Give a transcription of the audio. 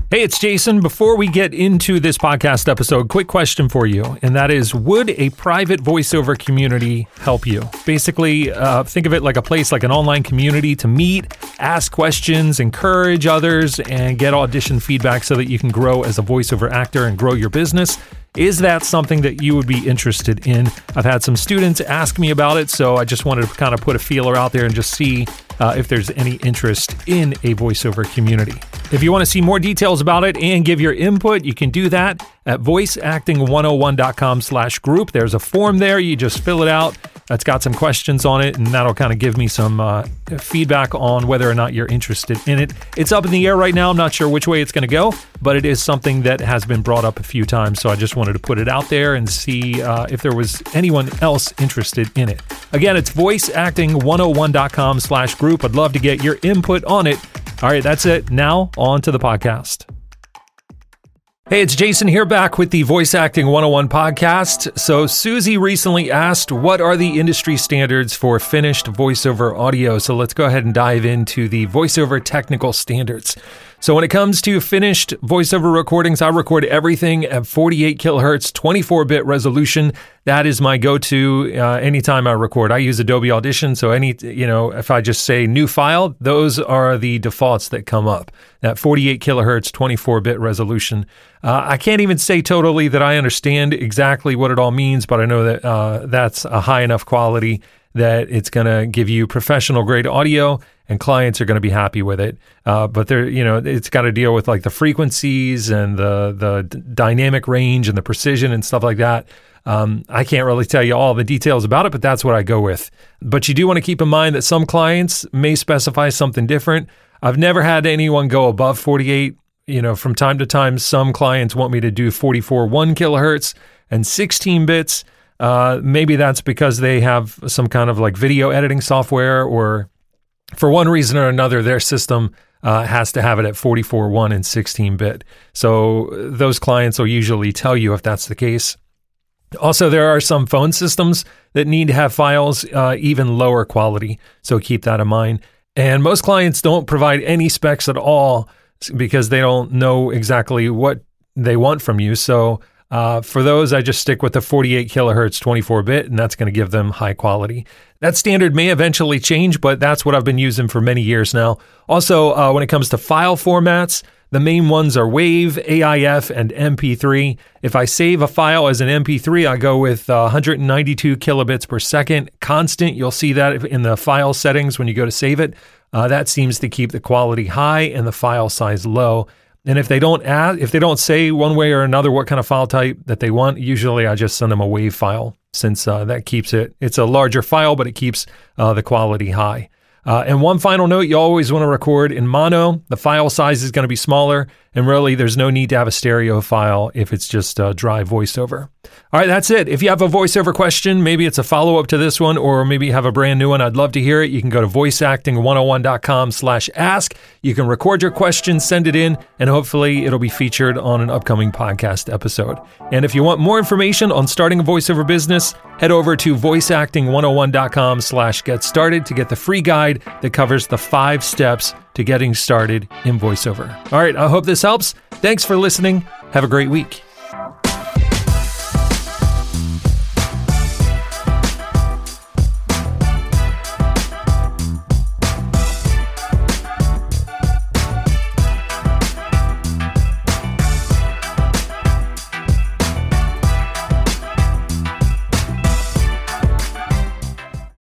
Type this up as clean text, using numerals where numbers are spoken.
Hey, it's Jason. Before we get into this podcast episode, quick question for you, and that is, would a private voiceover community help you? Basically, think of it like a place, like an online community to meet, ask questions, encourage others, and get audition feedback so that you can grow as a voiceover actor and grow your business. Is that something that you would be interested in? I've had some students ask me about it, so I just wanted to kind of put a feeler out there and just see if there's any interest in a voiceover community. If you want to see more details about it and give your input, you can do that at voiceacting101.com/group. There's a form there. You just fill it out. It's got some questions on it, and that'll kind of give me some feedback on whether or not you're interested in it. It's up in the air right now. I'm not sure which way it's going to go, but it is something that has been brought up a few times, so I just wanted to put it out there and see if there was anyone else interested in it. Again, it's voiceacting101.com/group. I'd love to get your input on it. All right, that's it. Now, on to the podcast. Hey, it's Jason here, back with the Voice Acting 101 podcast. So Susie recently asked, what are the industry standards for finished voiceover audio? So let's go ahead and dive into the voiceover technical standards. So when it comes to finished voiceover recordings, I record everything at 48 kilohertz, 24-bit resolution. That is my go-to anytime I record. I use Adobe Audition, so if I just say new file, those are the defaults that come up. That 48 kilohertz, 24-bit resolution. I can't even say totally that I understand exactly what it all means, but I know that that's a high enough quality that it's going to give you professional grade audio, and clients are going to be happy with it. But it's got to deal with like the frequencies and the dynamic range and the precision and stuff like that. I can't really tell you all the details about it, but that's what I go with. But you do want to keep in mind that some clients may specify something different. I've never had anyone go above 48. From time to time, some clients want me to do 44.1 kilohertz and 16 bits. Maybe that's because they have some kind of like video editing software, or for one reason or another, their system has to have it at 44.1 and 16-bit. So those clients will usually tell you if that's the case. Also, there are some phone systems that need to have files even lower quality, so keep that in mind. And most clients don't provide any specs at all because they don't know exactly what they want from you. So for those, I just stick with the 48 kilohertz 24-bit, and that's going to give them high quality. That standard may eventually change, but that's what I've been using for many years now. Also, when it comes to file formats, the main ones are WAV, AIF, and MP3. If I save a file as an MP3, I go with 192 kilobits per second. Constant, you'll see that in the file settings when you go to save it. That seems to keep the quality high and the file size low. And if they don't say one way or another what kind of file type that they want, usually I just send them a WAV file, since that keeps it's a larger file, but it keeps the quality high. And one final note, you always want to record in mono. The file size is going to be smaller, and really there's no need to have a stereo file if it's just a dry voiceover. All right, that's it. If you have a voiceover question, maybe it's a follow-up to this one, or maybe you have a brand new one, I'd love to hear it. You can go to voiceacting101.com/ask. You can record your question, send it in, and hopefully it'll be featured on an upcoming podcast episode. And if you want more information on starting a voiceover business, head over to voiceacting101.com/get started to get the free guide that covers the 5 steps to getting started in voiceover. All right, I hope this helps. Thanks for listening. Have a great week.